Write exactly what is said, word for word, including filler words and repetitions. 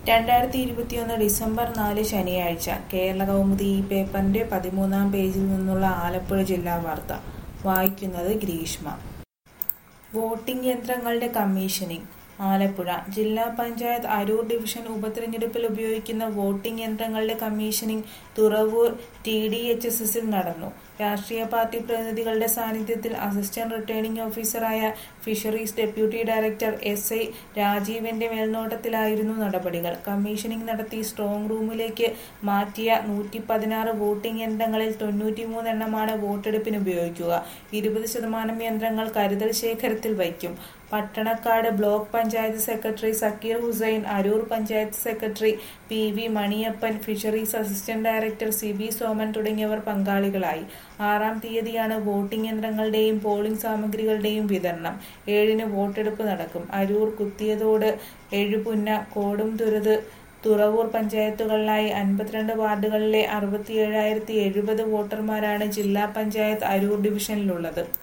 രണ്ടായിരത്തി ഇരുപത്തിയൊന്ന് ഡിസംബർ നാല് ശനിയാഴ്ച കേരളകൗമുദി ഈ പേപ്പറിന്റെ പതിമൂന്നാം പേജിൽ നിന്നുള്ള ആലപ്പുഴ ജില്ലാ വാർത്ത വായിക്കുന്നത് ഗ്രീഷ്മ. വോട്ടിംഗ് യന്ത്രങ്ങളുടെ കമ്മീഷനിംഗ്. ആലപ്പുഴ ജില്ലാ പഞ്ചായത്ത് അരൂർ ഡിവിഷൻ ഉപതെരഞ്ഞെടുപ്പിൽ ഉപയോഗിക്കുന്ന വോട്ടിംഗ് യന്ത്രങ്ങളുടെ commissioning Thuravoor T D H S എസിൽ നടന്നു. രാഷ്ട്രീയ പാർട്ടി പ്രതിനിധികളുടെ സാന്നിധ്യത്തിൽ അസിസ്റ്റന്റ് റിട്ടേണിംഗ് ഓഫീസറായ fisheries deputy director S I രാജീവിന്റെ മേൽനോട്ടത്തിലായിരുന്നു നടപടികൾ. കമ്മീഷനിംഗ് നടത്തി സ്ട്രോങ് റൂമിലേക്ക് മാറ്റിയ നൂറ്റി പതിനാറ് വോട്ടിംഗ് യന്ത്രങ്ങളിൽ തൊണ്ണൂറ്റിമൂന്ന് എണ്ണമാണ് വോട്ടെടുപ്പിന് ഉപയോഗിക്കുക. ഇരുപത് ശതമാനം യന്ത്രങ്ങൾ കരുതൽ ശേഖരത്തിൽ വയ്ക്കും. Pattanakkad block panchayat secretary Sakeer Hussain, Aroor panchayat secretary P V Maniyappan, fisheries assistant director C B Soman തുടങ്ങിയവർ പങ്കാളികളായി. ആറാം തീയതിയാണ് വോട്ടിംഗ് യന്ത്രങ്ങളുടെയും പോളിംഗ് സാമഗ്രികളുടെയും വിതരണം. ഏഴിന് വോട്ടെടുപ്പ് നടക്കും. അരൂർ, കുത്തിയതോട്, എഴുപുന്ന, കോടുംതുരുത്ത്, തുറവൂർ പഞ്ചായത്തുകളിലായി അൻപത്തിരണ്ട് വാർഡുകളിലെ അറുപത്തിയേഴായിരത്തി എഴുപത് വോട്ടർമാരാണ് ജില്ലാ പഞ്ചായത്ത് അരൂർ ഡിവിഷനിലുള്ളത്.